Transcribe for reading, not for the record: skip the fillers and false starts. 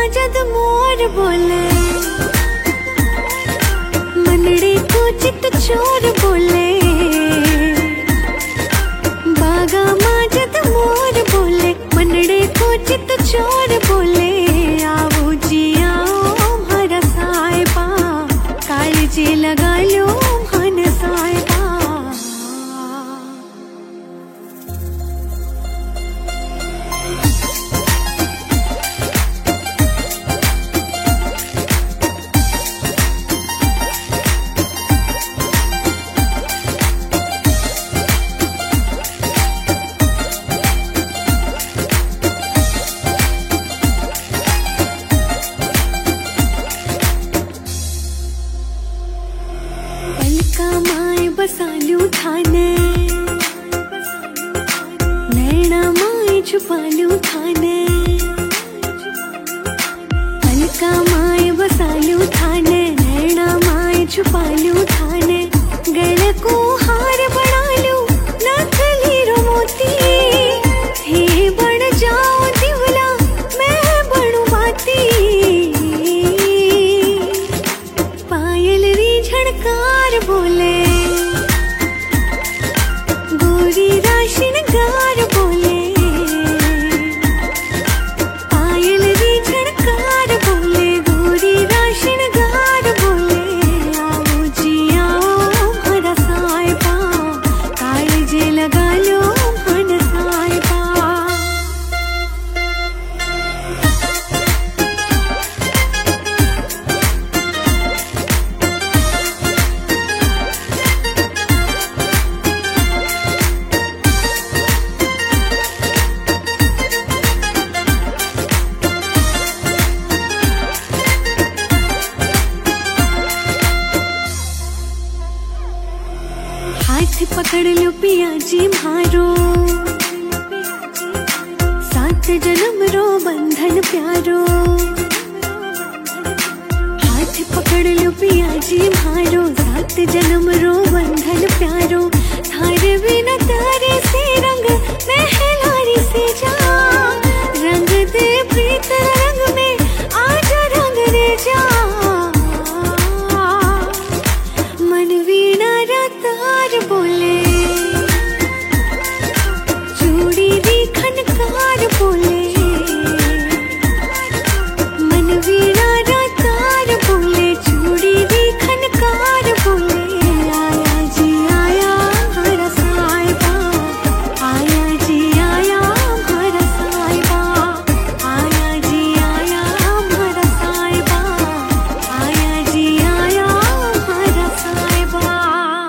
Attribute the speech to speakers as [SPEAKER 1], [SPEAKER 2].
[SPEAKER 1] जद मोर बोले, मनड़े को चित चोर बोले। बागा माँ जद मोर बोले, मनड़े को चित चोर बोले। आओ जी आओ हर साहिबा, काळजी लगा लो मन साहिबा। पलका माए बसालू थाने, नैना माए छुपालू थाने। पलका माए बसालू थाने, नैना माए छुपालू थाने। गले को हार बनालू नकली रो मोती, हे बन जाओ दिवला मैं बनू बाती। पायल री झणकार बोले, गोरी राशिन गार बोले। पायल री झणकार बोले, गोरी राशिन गार बोले। आओ जी आओ हर साहिबा, काळजी लगा लो मन साहिबा। हाथ पकड़ लो पिया जी मारो, सात जन्म रो बंधन प्यारो। हाथ पकड़ लो पिया जी मारो, सात जन्म रो बंधन प्यारो। थारे बिना तारे